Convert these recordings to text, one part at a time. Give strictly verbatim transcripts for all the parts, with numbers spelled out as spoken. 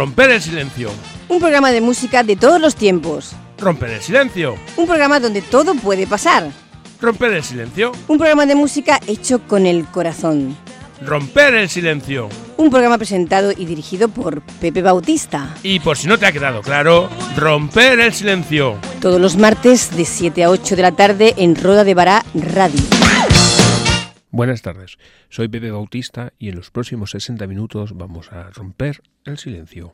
Romper el silencio. Un programa de música de todos los tiempos. Romper el silencio. Un programa donde todo puede pasar. Romper el silencio. Un programa de música hecho con el corazón. Romper el silencio. Un programa presentado y dirigido por Pepe Bautista. Y por si no te ha quedado claro, Romper el silencio. Todos los martes de siete a ocho de la tarde en Roda de Bará Radio. Buenas tardes, soy Pepe Bautista y en los próximos sesenta minutos vamos a romper el silencio.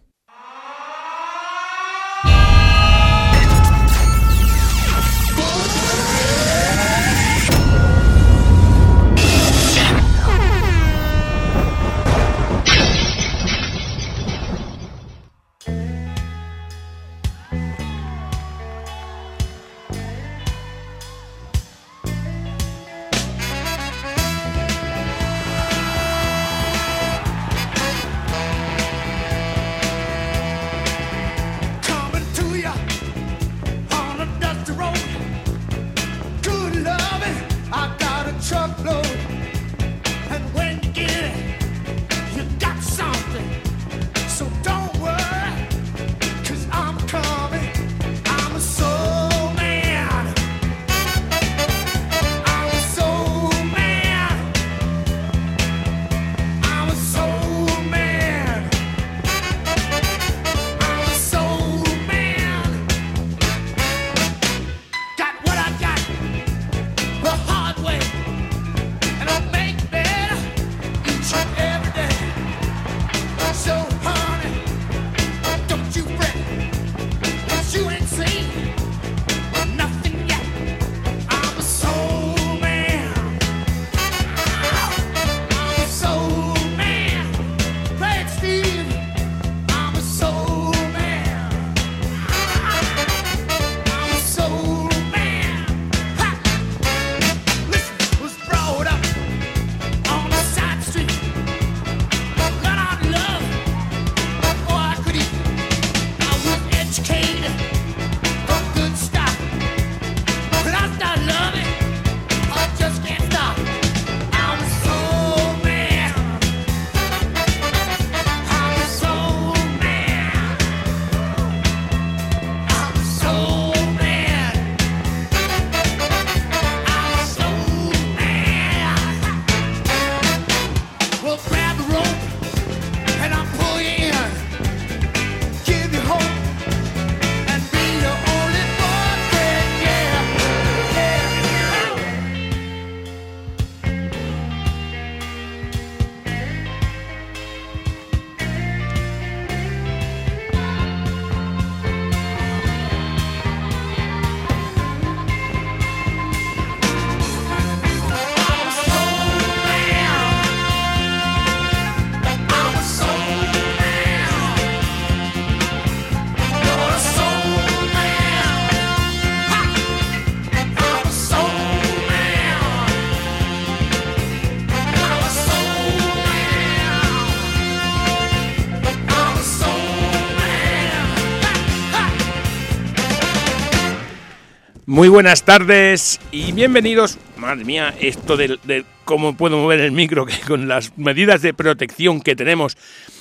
Muy buenas tardes y bienvenidos. Madre mía, esto de, de cómo puedo mover el micro, que con las medidas de protección que tenemos,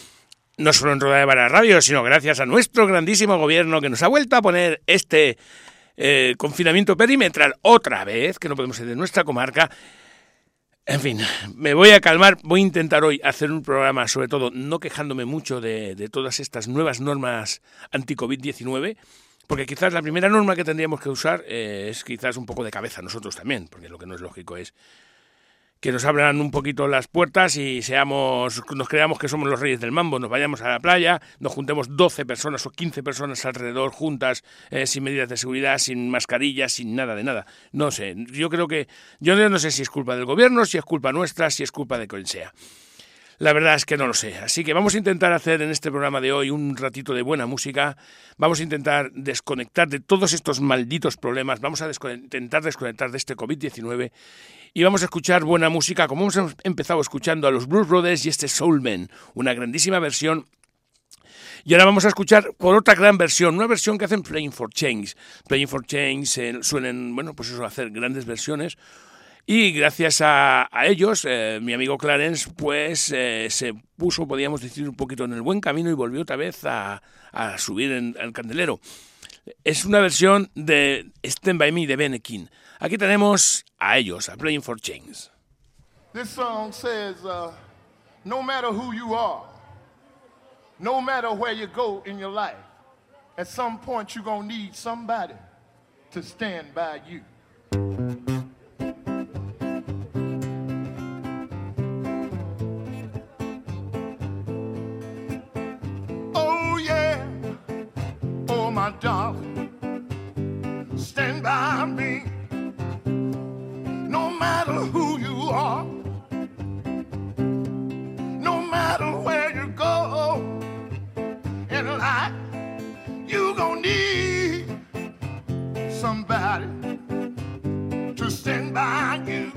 no solo en Roda de Bará Radio, sino gracias a nuestro grandísimo gobierno que nos ha vuelto a poner este eh, confinamiento perimetral otra vez, que no podemos ser de nuestra comarca. En fin, me voy a calmar, voy a intentar hoy hacer un programa, sobre todo no quejándome mucho de, de todas estas nuevas normas anti-COVID diecinueve, porque quizás la primera norma que tendríamos que usar eh, es quizás un poco de cabeza nosotros también, porque lo que no es lógico es que nos abran un poquito las puertas y seamos, nos creamos que somos los reyes del mambo, nos vayamos a la playa, nos juntemos doce personas o quince personas alrededor juntas, eh, sin medidas de seguridad, sin mascarillas, sin nada de nada. No sé, yo creo que, yo no sé si es culpa del gobierno, si es culpa nuestra, si es culpa de quien sea. La verdad es que no lo sé, así que vamos a intentar hacer en este programa de hoy un ratito de buena música, vamos a intentar desconectar de todos estos malditos problemas, vamos a desconectar, intentar desconectar de este COVID diecinueve y vamos a escuchar buena música, como hemos empezado escuchando a los Blues Brothers y este Soul Man, una grandísima versión. Y ahora vamos a escuchar por otra gran versión, una versión que hacen Playing for Change. Playing for Change eh, suelen, bueno, pues eso, hacer grandes versiones Y gracias a, a ellos, eh, mi amigo Clarence, pues eh, se puso, podríamos decir, un poquito en el buen camino y volvió otra vez a, a subir en el candelero. Es una versión de Stand By Me de Benny King. Aquí tenemos a ellos, a Playing for Change. This song says, uh, no matter who you are, no matter where you go in your life, at some point you're going to need somebody to stand by you. Oh yeah, oh my darling, stand by me. No matter who you are, no matter where you go in life, you gon' need somebody to stand by you.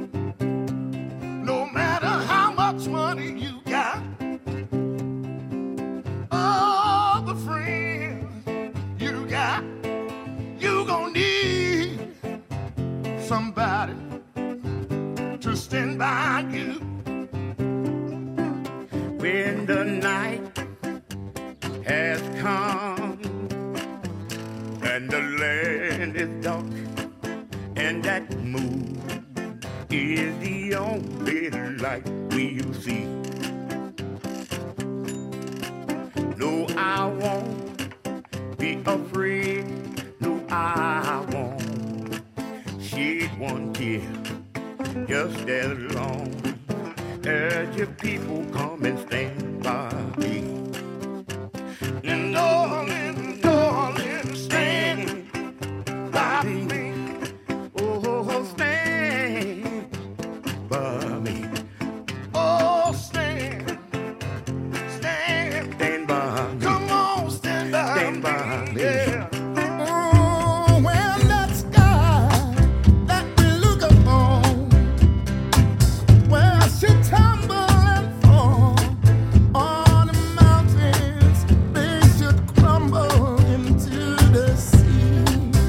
No matter how much money you got, all the friends you got, you gon' need somebody to stand by you. When the night has come and the land is dark and that moon is the only light we'll see. No, I won't be afraid. No, I won't shed one tear. Just as long as your people come and stand by me. And darling, darling, stand by me. Oh, stand by me. Oh, stand, stand, Stand by me. come on, stand by Stand by me. me. Yeah. Oh, when that sky that we look upon, where I should tumble and fall, on the mountains they should crumble into the sea.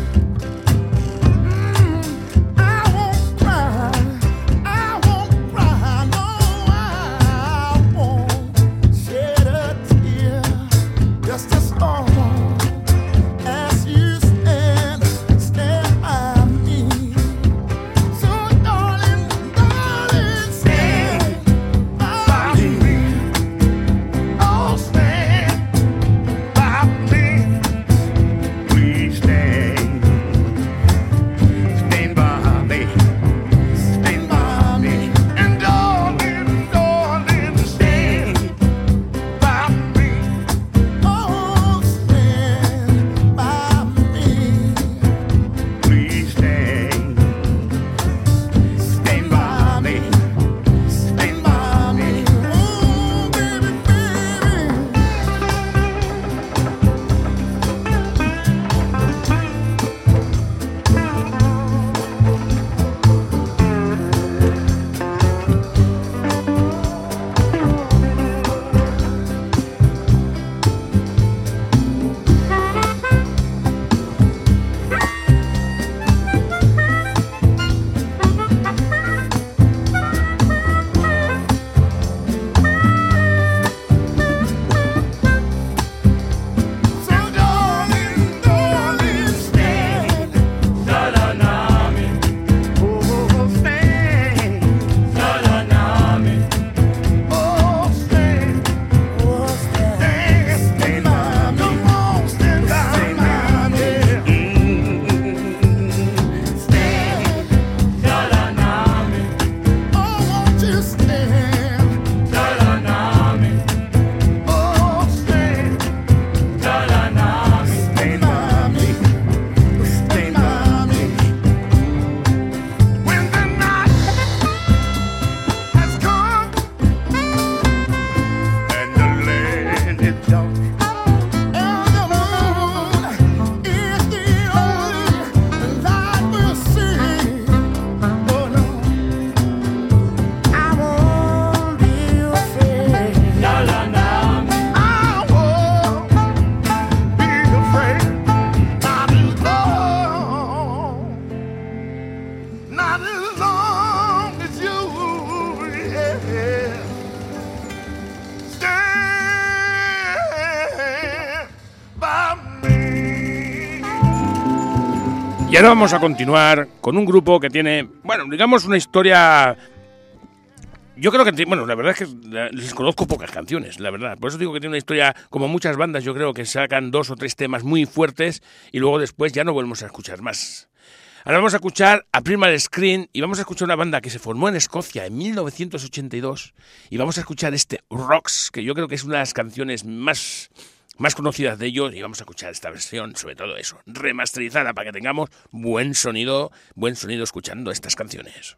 Mm, I won't cry, I won't cry, no, I won't shed a tear, just as long as you stand, stand by me. So darling, darling, stand by me. Oh, stand by me. Please stand. Stand by me. Stand by me. And darling, darling, stand by me. Oh, stand by me. Please stand. Stand by me. Stand by me. Oh, baby, baby. So darling, darling, stand. Oh, stand. Oh, stand, Oh, stand. stand, Stand by me. come on, stand by Stand by me. Stand. Oh, won't you stand? Oh, stand, Stand by me. Stand by me. when the night has come And the land is dark. And the moon is the only light we'll see. Oh no, I won't be afraid. I won't be afraid, not as long, not as long Y ahora vamos a continuar con un grupo que tiene, bueno, digamos una historia... Yo creo que, bueno, la verdad es que les conozco pocas canciones, la verdad. Por eso digo que tiene una historia, como muchas bandas, yo creo que sacan dos o tres temas muy fuertes y luego después ya no volvemos a escuchar más. Ahora vamos a escuchar a Primal Screen y vamos a escuchar una banda que se formó en Escocia en mil novecientos ochenta y dos y vamos a escuchar este Rocks, que yo creo que es una de las canciones más... más conocidas de ellos, y vamos a escuchar esta versión, sobre todo eso, remasterizada, para que tengamos buen sonido, buen sonido escuchando estas canciones.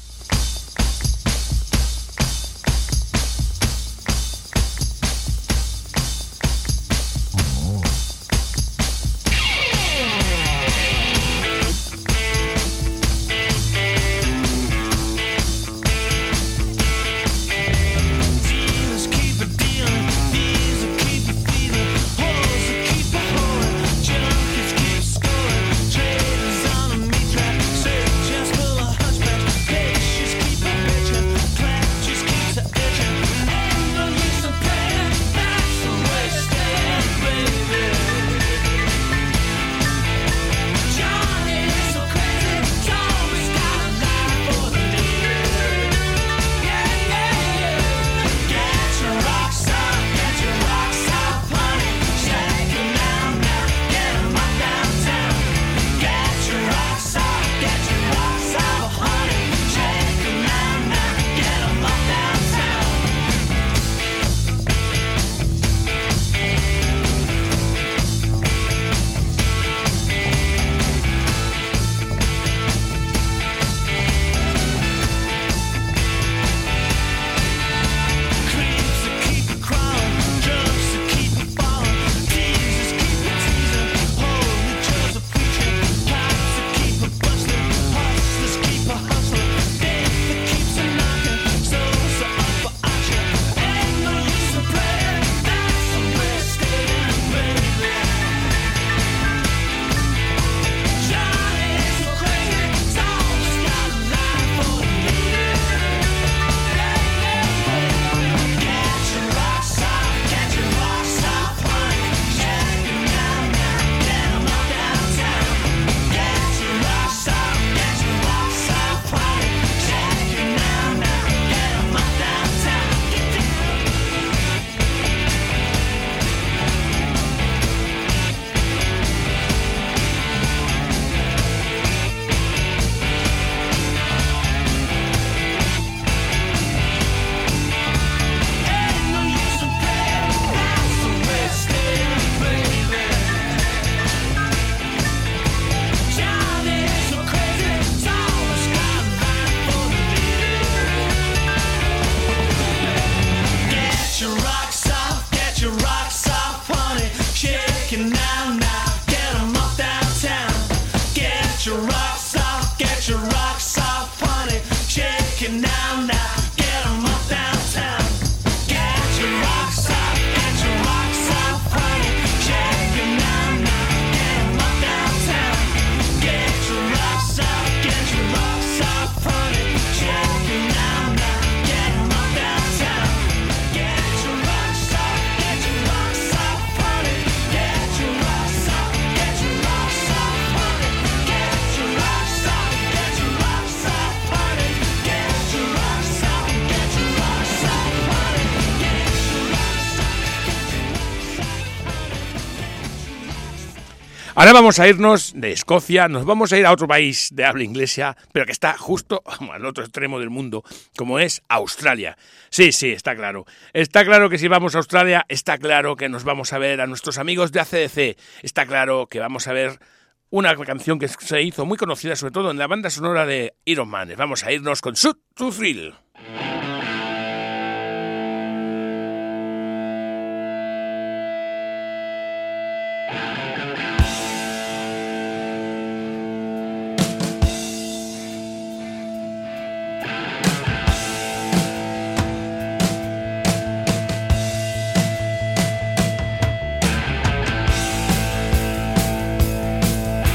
Ahora vamos a irnos de Escocia, nos vamos a ir a otro país de habla inglesa, pero que está justo al otro extremo del mundo, como es Australia. Sí, sí, está claro. Está claro que si vamos a Australia, está claro que nos vamos a ver a nuestros amigos de A C D C. Está claro que vamos a ver una canción que se hizo muy conocida, sobre todo en la banda sonora de Iron Man. Vamos a irnos con Shoot to Thrill.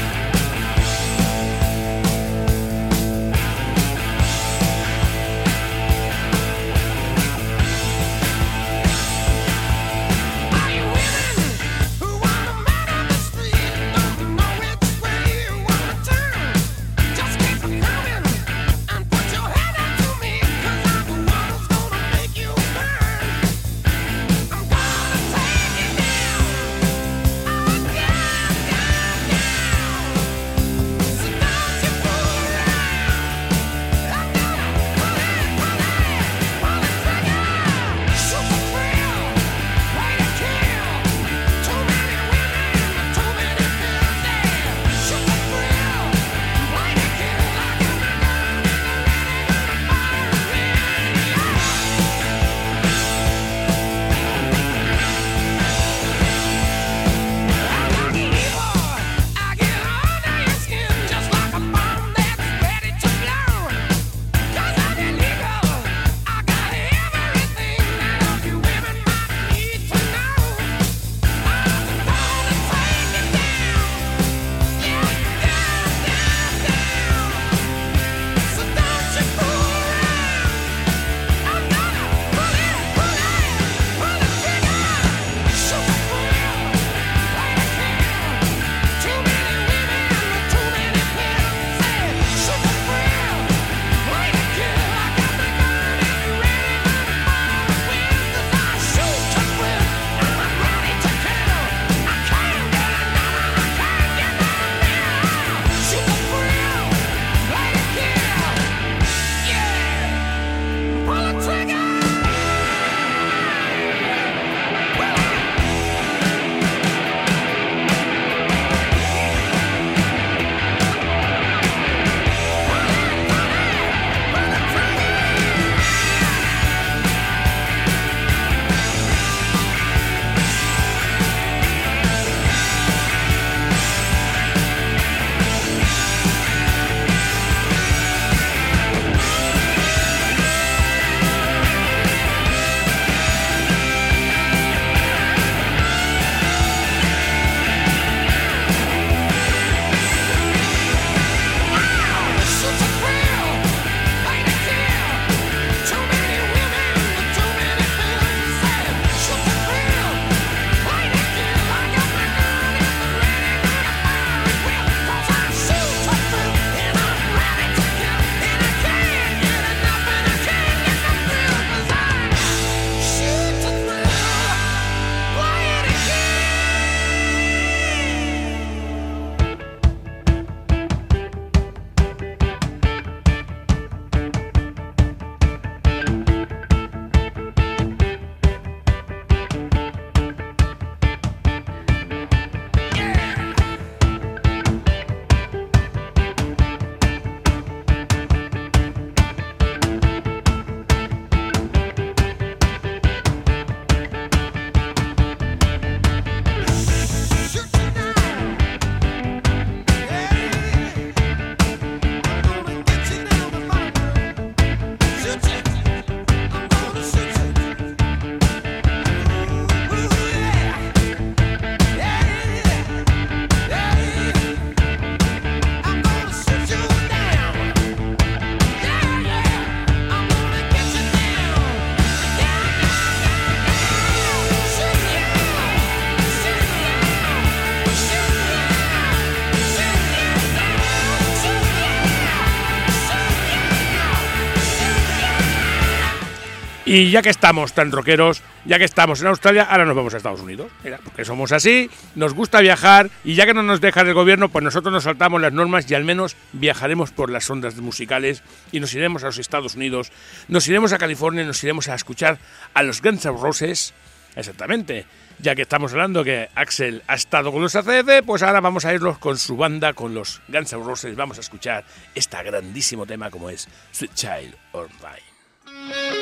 Thank Y ya que estamos tan rockeros, ya que estamos en Australia, ahora nos vamos a Estados Unidos. Mira, porque somos así, nos gusta viajar y ya que no nos deja el gobierno, pues nosotros nos saltamos las normas y al menos viajaremos por las ondas musicales y nos iremos a los Estados Unidos, nos iremos a California y nos iremos a escuchar a los Guns N' Roses. Exactamente. Ya que estamos hablando que Axel ha estado con los A C D C, pues ahora vamos a irnos con su banda, con los Guns N' Roses. Vamos a escuchar este grandísimo tema como es Sweet Child O' Mine.